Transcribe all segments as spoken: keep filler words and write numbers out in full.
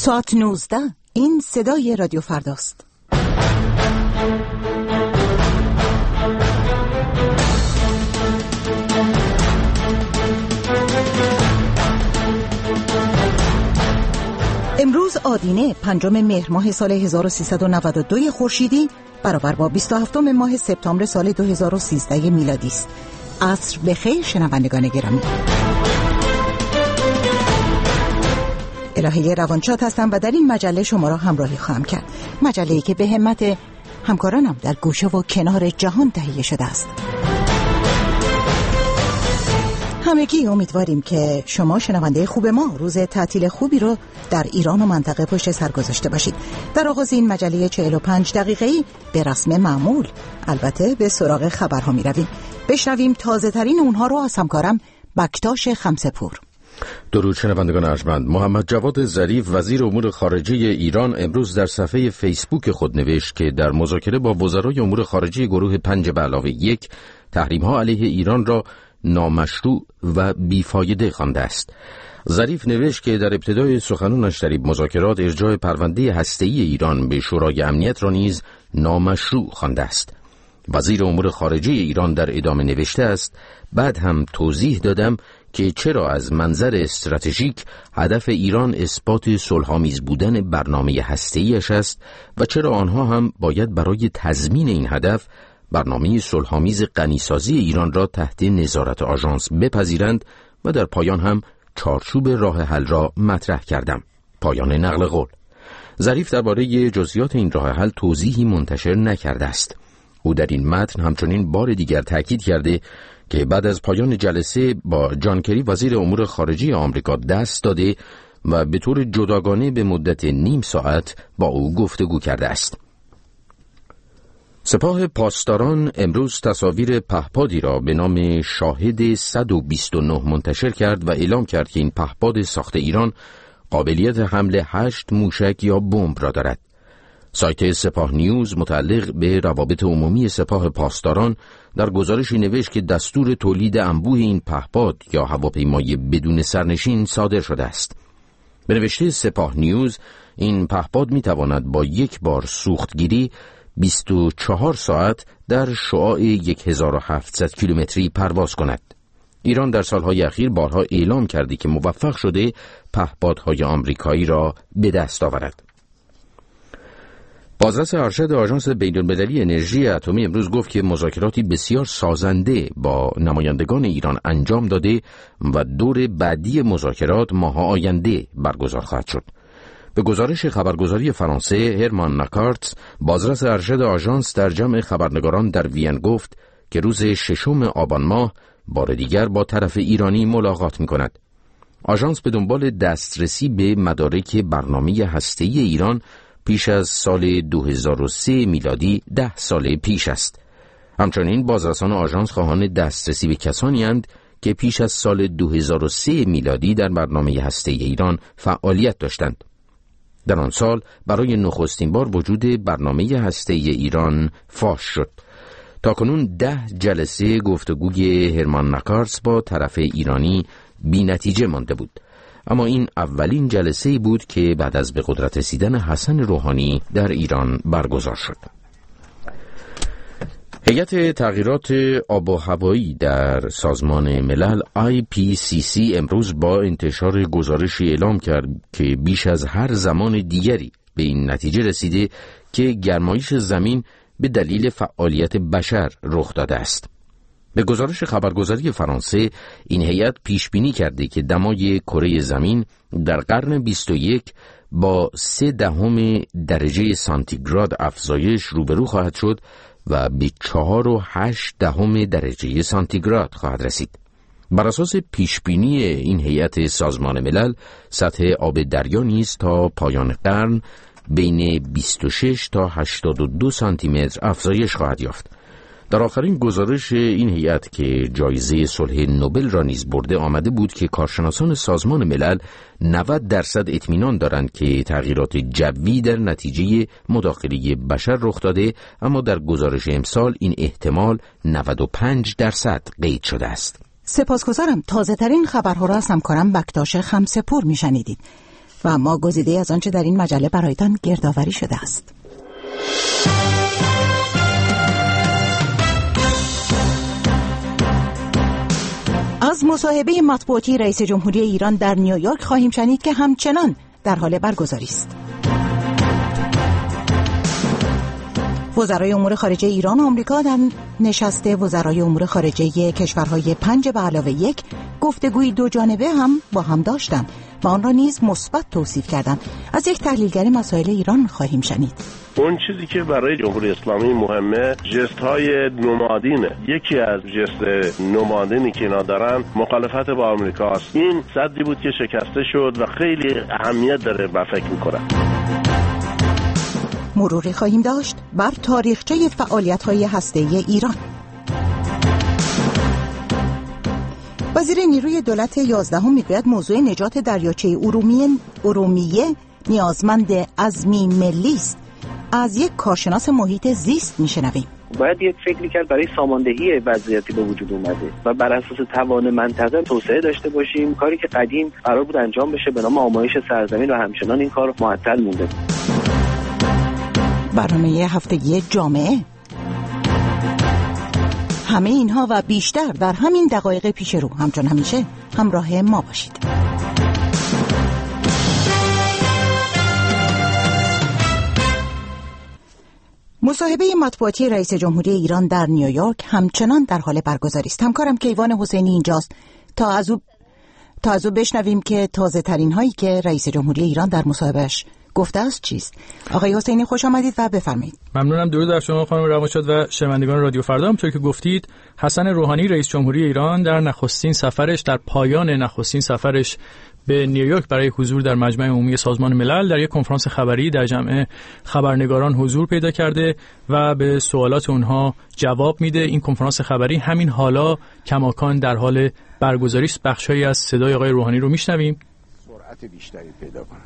ساعت نوزده. این صدای رادیو فرداست. امروز آدینه پنجم مهر ماه سال هزار و سیصد و نود و دو خورشیدی برابر با بیست و هفتم ماه سپتامبر سال دو هزار و سیزده میلادی است. عصر بخیر شنوندگان گرامی. الهه روانشاد هستم و در این مجله شما را همراهی خواهم کرد. مجله‌ای که به همت همکارانم در گوشه و کنار جهان تهیه شده است. همگی امیدواریم که شما شنونده خوب ما روز تعطیل خوبی رو در ایران و منطقه پشت سر گذاشته باشید. در آغاز این مجله چهل و پنج دقیقه‌ای به رسم معمول البته به سراغ خبرها می رویم. بشنویم تازه ترین اونها رو از همکارم بکتاش خمسه‌پور. درود شنوندگان ارجمند. محمد جواد ظریف وزیر امور خارجه ایران امروز در صفحه فیسبوک خود نوشت که در مذاکره با وزرای امور خارجه گروه پنج به علاوه یک تحریم‌ها علیه ایران را نامشروع و بیفایده خوانده است. ظریف نوشت که در ابتدای سخنانش در مذاکرات ارجاع پرونده هسته‌ای ایران به شورای امنیت را نیز نامشروع خوانده است. وزیر امور خارجه ایران در ادامه نوشته است: بعد هم توضیح دادم که چرا از منظر استراتژیک هدف ایران اثبات صلح‌آمیز بودن برنامه هسته‌ایش است و چرا آنها هم باید برای تضمین این هدف برنامه صلح‌آمیز غنیسازی ایران را تحت نظارت آژانس بپذیرند و در پایان هم چارچوب راه حل را مطرح کردم. پایان نقل قول. ظریف درباره جزئیات این راه حل توضیحی منتشر نکرده است. او در این متن همچنین بار دیگر تاکید کرده که بعد از پایان جلسه با جان کری وزیر امور خارجه آمریکا دست داده و به طور جداگانه به مدت نیم ساعت با او گفتگو کرده است. سپاه پاسداران امروز تصاویر پهپادی را به نام شاهد صد و بیست و نه منتشر کرد و اعلام کرد که این پهپاد ساخت ایران قابلیت حمل هشت موشک یا بمب را دارد. سایت سپاه نیوز متعلق به روابط عمومی سپاه پاسداران در گزارشی نوشت که دستور تولید انبوه این پهپاد یا هواپیمای بدون سرنشین صادر شده است. به نوشته سپاه نیوز این پهپاد می تواند با یک بار سوختگیری بیست و چهار ساعت در شعاع هزار و هفتصد کیلومتری پرواز کند. ایران در سالهای اخیر بارها اعلام کرده که موفق شده پهپادهای آمریکایی را به دست آورد. بازرس ارشد آژانس بین‌المللی انرژی اتمی امروز گفت که مذاکراتی بسیار سازنده با نمایندگان ایران انجام داده و دور بعدی مذاکرات ماه آینده برگزار خواهد شد. به گزارش خبرگزاری فرانسه هرمان ناکارتز، بازرس ارشد آژانس در جمع خبرنگاران در وین گفت که روز ششم آبان ماه بار دیگر با طرف ایرانی ملاقات می‌کند. آژانس به دنبال دسترسی به مدارک برنامه هسته‌ای ایران پیش از سال دو هزار و سه میلادی ده سال پیش است. همچنین بازرسان آژانس خواهان دسترسی به کسانی اند که پیش از سال دو هزار و سه میلادی در برنامه هسته‌ای ایران فعالیت داشتند. در آن سال برای نخستین بار وجود برنامه هسته‌ای ایران فاش شد. تاکنون ده جلسه گفتگوی هرمان ناکارتز با طرف ایرانی بی نتیجه مانده بود. اما این اولین جلسه‌ای بود که بعد از به قدرت رسیدن حسن روحانی در ایران برگزار شد. هیئت تغییرات آب و هوایی در سازمان ملل آی پی سی سی امروز با انتشار گزارشی اعلام کرد که بیش از هر زمان دیگری به این نتیجه رسیده که گرمایش زمین به دلیل فعالیت بشر رخ داده است. به گزارش خبرگزاری فرانسه این هیئت پیش بینی کرده که دمای کره زمین در قرن بیست و یک با سه دهم درجه سانتیگراد افزایش روبرو خواهد شد و به چهار و هشت دهم درجه سانتیگراد خواهد رسید. بر اساس پیش بینی این هیئت سازمان ملل سطح آب دریا نیز تا پایان قرن بین بیست و شش تا هشتاد و دو سانتی متر افزایش خواهد یافت. در آخرین گزارش این هیئت که جایزه صلح نوبل را نیز برده آمده بود که کارشناسان سازمان ملل نود درصد اطمینان دارند که تغییرات جوی در نتیجه مداخله بشر رخ داده، اما در گزارش امسال این احتمال نود و پنج درصد قید شده است. سپاسگزارم. تازه ترین خبرها را از همکارم بکتاش خمسه‌پور میشنیدید. و اما گزیده از آنچه در این مجله برایتان گردآوری شده است. از مصاحبه مطبوعاتی رئیس جمهوری ایران در نیویورک خواهیم شنید که همچنان در حال برگزاری است. وزرای امور خارجه ایران و آمریکا در نشست وزرای امور خارجه کشورهای پنج به علاوه یک گفتگوی دو جانبه هم با هم داشتند و آن را نیز مثبت توصیف کردند. از یک تحلیلگر مسائل ایران خواهیم شنید. اون چیزی که برای جمهوری اسلامی مهمه جست های نمادینه. یکی از جست نمادینی که اینا دارن مخالفت با آمریکا است. این صدی بود که شکسته شد و خیلی اهمیت داره و فکر میکنم. مروری خواهیم داشت بر تاریخچه فعالیت‌های هسته‌ای ایران. وزیر نیروی دولت یازدهم میگوید موضوع نجات دریاچه ارومیه ارومیه نیازمند عزمی ملی است. از یک کارشناس محیط زیست میشنویم. باید یک فکری کرد برای ساماندهی وضعیتی به وجود اومده و بر اساس توان منطقه توسعه داشته باشیم. کاری که قدیم قرار بود انجام بشه به نام آمایش سرزمین و همچنان این کار معطل مونده. برنامه هفتگی جامعه. همه اینها و بیشتر در همین دقایق پیش رو. همچون همیشه همراه ما باشید. مصاحبه مطبوعاتی رئیس جمهوری ایران در نیویورک همچنان در حال برگزاری است. همکارم کیوان حسینی اینجاست تا از او تا از او بشنویم که تازه ترین هایی که رئیس جمهوری ایران در مصاحبهش گفته است چیست. آقای حسینی خوش آمدید و بفرمایید. ممنونم. درود بر شما خانم روانشاد و شنوندگان رادیو فردا. همونطور که گفتید حسن روحانی رئیس جمهوری ایران در نخستین سفرش در پایان نخستین سفرش به نیویورک برای حضور در مجمع عمومی سازمان ملل در یک کنفرانس خبری در جمع خبرنگاران حضور پیدا کرده و به سوالات اونها جواب میده. این کنفرانس خبری همین حالا کماکان در حال برگزاری است. بخشایی از صدای آقای روحانی رو میشنویم. سرعت بیشتری پیدا کنه.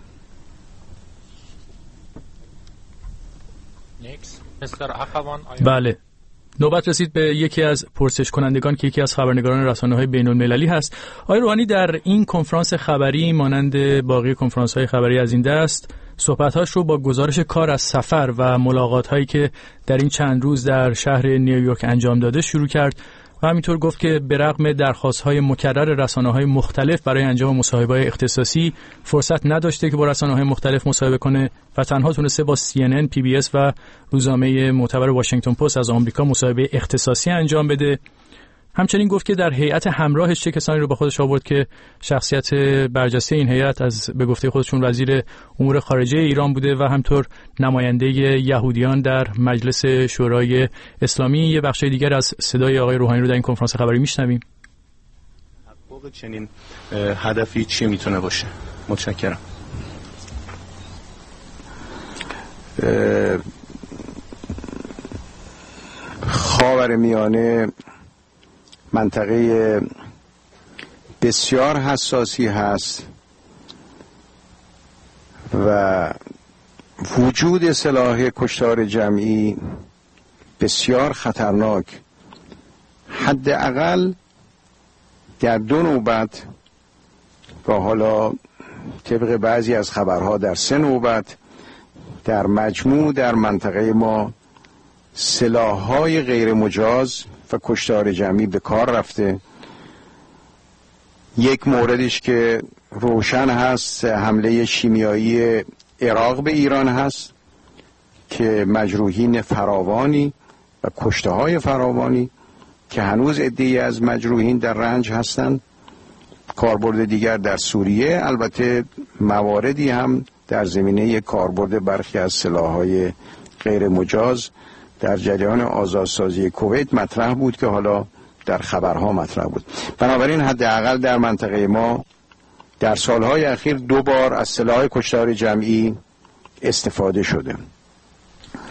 بله، نوبت رسید به یکی از پرسش کنندگان که یکی از خبرنگاران رسانه‌های بین‌المللی هست. آقای روحانی در این کنفرانس خبری مانند باقی کنفرانس‌های خبری از این دست صحبت‌هاش رو با گزارش کار از سفر و ملاقات‌هایی که در این چند روز در شهر نیویورک انجام داده شروع کرد و همینطور گفت که به رغم درخواست‌های مکرر رسانه‌های مختلف برای انجام مصاحبه‌های اختصاصی فرصت نداشته که با رسانه‌های مختلف مصاحبه کنه و تنها تونسته با سی ان ان، پی بی اس و روزنامه معتبر واشنگتن پست از آمریکا مصاحبه اختصاصی انجام بده. همچنین گفت که در هیئت همراهش چه کسانی رو با خودش آورد که شخصیت برجسته این هیئت از به گفته خودشون وزیر امور خارجه ایران بوده و همطور نماینده یهودیان در مجلس شورای اسلامی. یه بخش دیگر از صدای آقای روحانی رو در این کنفرانس خبری میشنویم. تحقق چنین هدفی چی میتونه باشه؟ متشکرم. خاورمیانه منطقه بسیار حساسی هست و وجود سلاح کشتار جمعی بسیار خطرناک، حداقل در دو نوبت و حالا طبق بعضی از خبرها در سه نوبت در مجموع در منطقه ما سلاح‌های غیر مجاز و کشتار جمعی به کار رفته. یک موردش که روشن هست حمله شیمیایی عراق به ایران هست که مجروحین فراوانی و کشته‌های فراوانی که هنوز عده‌ای از مجروحین در رنج هستند. کاربرد دیگر در سوریه، البته مواردی هم در زمینه کاربرد برخی از سلاح‌های غیر مجاز در جریان آزادسازی کویت مطرح بود که حالا در خبرها مطرح بود. بنابراین حداقل در منطقه ما در سالهای اخیر دو بار از سلاح کشتار جمعی استفاده شده.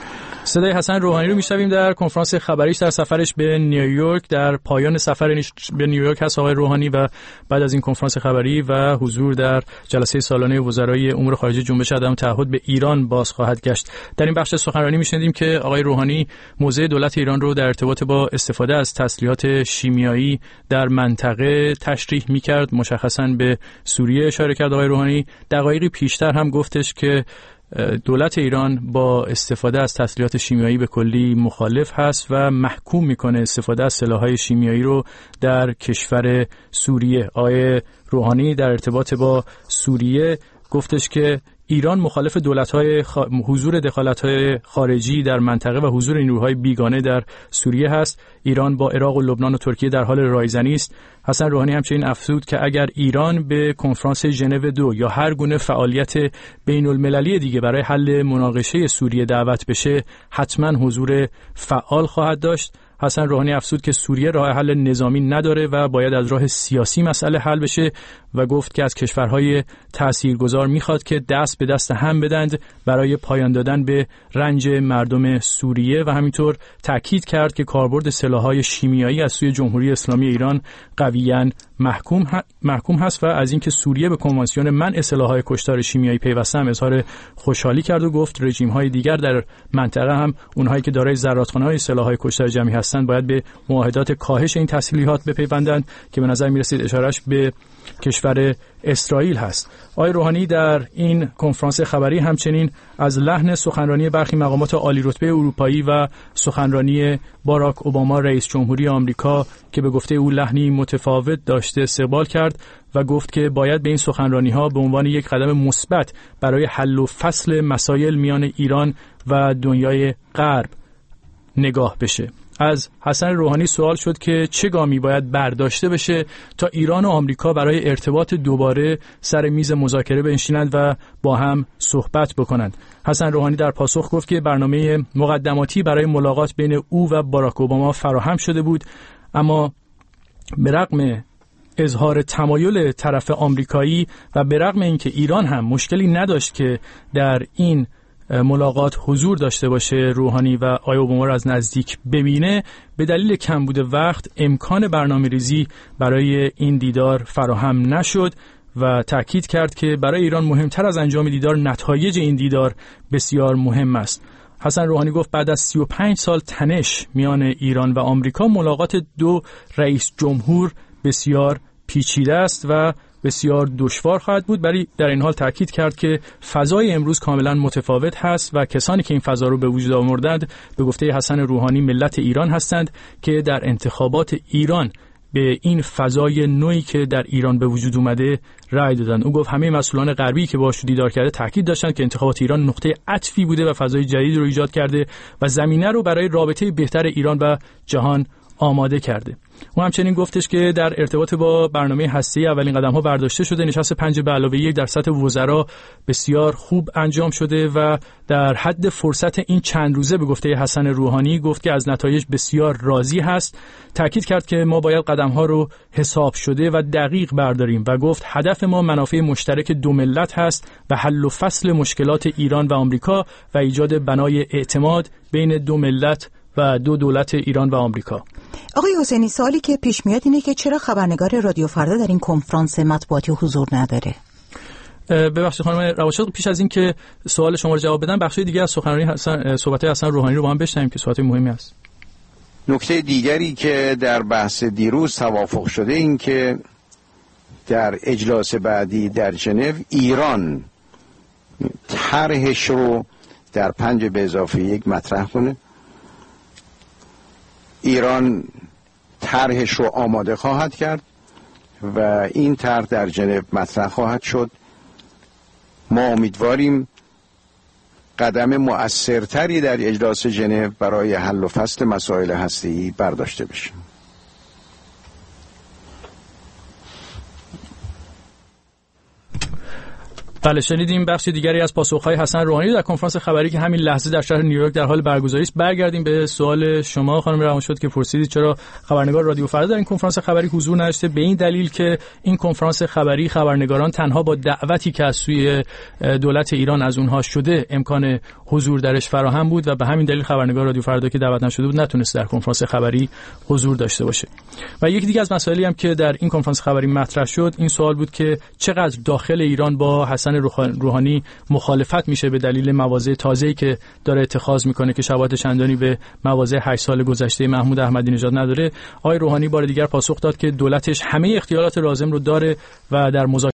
صدای حسن روحانی رو میشنویم در کنفرانس خبریش در سفرش به نیویورک. در پایان سفرش به نیویورک هست آقای روحانی و بعد از این کنفرانس خبری و حضور در جلسه سالانه وزرای امور خارجه جنبش عدم تعهد به ایران باز خواهد گشت. در این بخش سخنرانی میشنیدیم که آقای روحانی موضع دولت ایران رو در ارتباط با استفاده از تسلیحات شیمیایی در منطقه تشریح میکرد، مشخصاً به سوریه اشاره کرد. آقای روحانی دقایقی پیشتر هم گفتش که دولت ایران با استفاده از تسلیحات شیمیایی به کلی مخالف هست و محکوم میکنه استفاده از سلاح‌های شیمیایی رو در کشور سوریه. آقای روحانی در ارتباط با سوریه گفتش که ایران مخالف دولت‌های خ... حضور دخالت‌های خارجی در منطقه و حضور نیروهای بیگانه در سوریه هست. ایران با عراق و لبنان و ترکیه در حال رایزنی است. حسن روحانی همچنین افزود که اگر ایران به کنفرانس ژنو دو یا هر گونه فعالیت بین‌المللی دیگه برای حل مناقشه سوریه دعوت بشه، حتما حضور فعال خواهد داشت. حسن روحانی افزود که سوریه راه حل نظامی نداره و باید از راه سیاسی مسئله حل بشه و گفت که از کشورهای تاثیرگذار میخواد که دست به دست هم بدند برای پایان دادن به رنج مردم سوریه و همینطور تاکید کرد که کاربرد سلاح‌های شیمیایی از سوی جمهوری اسلامی ایران قویاً محکوم ه... محکوم هست و از اینکه سوریه به کنوانسیون منع سلاح‌های کشتار شیمیایی پیوسته هم اظهار خوشحالی کرد و گفت رژیم‌های دیگر در منطقه هم اونهایی که دارای زرادخانه‌های سلاح‌های کشتار جمعی هستند باید به معاهدات کاهش این تسلیحات بپیوندند که به نظر می‌رسید اشارهش به کشور اسرائیل هست. آقای روحانی در این کنفرانس خبری همچنین از لحن سخنرانی برخی مقامات عالی رتبه اروپایی و سخنرانی باراک اوباما رئیس جمهوری آمریکا که به گفته او لحنی متفاوت داشته استقبال کرد و گفت که باید به این سخنرانی‌ها به عنوان یک قدم مثبت برای حل و فصل مسائل میان ایران و دنیای غرب نگاه بشه. از حسن روحانی سوال شد که چه گامی باید برداشته بشه تا ایران و آمریکا برای ارتباط دوباره سر میز مذاکره بنشینند و با هم صحبت بکنند. حسن روحانی در پاسخ گفت که برنامه مقدماتی برای ملاقات بین او و باراک اوباما فراهم شده بود، اما به رغم اظهار تمایل طرف آمریکایی و به رغم اینکه ایران هم مشکلی نداشت که در این ملاقات حضور داشته باشه روحانی و آقای اوباما را از نزدیک ببینه، به دلیل کمبود وقت امکان برنامه‌ریزی برای این دیدار فراهم نشد و تأکید کرد که برای ایران مهمتر از انجام دیدار نتایج این دیدار بسیار مهم است. حسن روحانی گفت بعد از سی و پنج سال تنش میان ایران و آمریکا ملاقات دو رئیس جمهور بسیار پیچیده است و بسیار دشوار خواهد بود، ولی در این حال تاکید کرد که فضای امروز کاملا متفاوت هست و کسانی که این فضا رو به وجود آوردند به گفته حسن روحانی ملت ایران هستند که در انتخابات ایران به این فضای نوعی که در ایران به وجود اومده رأی دادند. او گفت همه مسئولان غربی که باهاش دیدار کرده تاکید داشتند که انتخابات ایران نقطه عطفی بوده و فضای جدید رو ایجاد کرده و زمینه رو برای رابطه بهتر ایران و جهان آماده کرده. او همچنین گفتش که در ارتباط با برنامه هسته‌ای اولین قدم‌ها برداشته شده. نشست پنج به علاوه یک در سطح وزرا بسیار خوب انجام شده و در حد فرصت این چند روزه به گفته حسن روحانی گفت که از نتایج بسیار راضی هست. تاکید کرد که ما باید قدم‌ها رو حساب شده و دقیق برداریم و گفت هدف ما منافع مشترک دو ملت هست و حل و فصل مشکلات ایران و آمریکا و ایجاد بنای اعتماد بین دو ملت و دو دولت ایران و آمریکا. آقای حسینی، سوالی که پیش میاد اینه که چرا خبرنگار رادیو فردا در این کنفرانس مطبوعاتی حضور نداره؟ ببخشید خانم رواشق، پیش از این که سوال شما رو جواب بدم بخش دیگه از سخنرانی حسن صحبت حسن روحانی رو با هم بشنویم که صحبت مهمی است. نکته دیگری که در بحث دیروز توافق شده این که در اجلاس بعدی در ژنو ایران طرحش رو در پنج به اضافه یک مطرح کنه. ایران طرحش رو آماده خواهد کرد و این طرح در ژنو مطرح خواهد شد. ما امیدواریم قدم مؤثرتری در اجلاس ژنو برای حل و فصل مسائل هسته‌ای برداشته بشه. بله، شنیدیم بخش دیگری از پاسخ‌های حسن روحانی در کنفرانس خبری که همین لحظه در شهر نیویورک در حال برگزاری است. برگردیم به سوال شما خانم روانشاد که پرسیدید چرا خبرنگار رادیو فردا در این کنفرانس خبری حضور نداشته. به این دلیل که این کنفرانس خبری خبرنگاران تنها با دعوتی که از سوی دولت ایران از اونها شده امکان حضور درش فراهم بود و به همین دلیل خبرنگار رادیو فردا که دعوت نشده بود نتونست در کنفرانس خبری حضور داشته باشه. و یکی دیگه از مسائلی هم که در این کنفرانس خبری مطرح شد این سوال بود که چقدر داخل ایران با حسن روحانی مخالفت میشه به دلیل مواضع تازه‌ای که داره اتخاذ میکنه که شباهت چندانی به مواضع هشت سال گذشته محمود احمدی نژاد نداره. آقای روحانی بار دیگر پاسخ داد که دولتش همه اختیارات لازم رو داره و در مذاکرات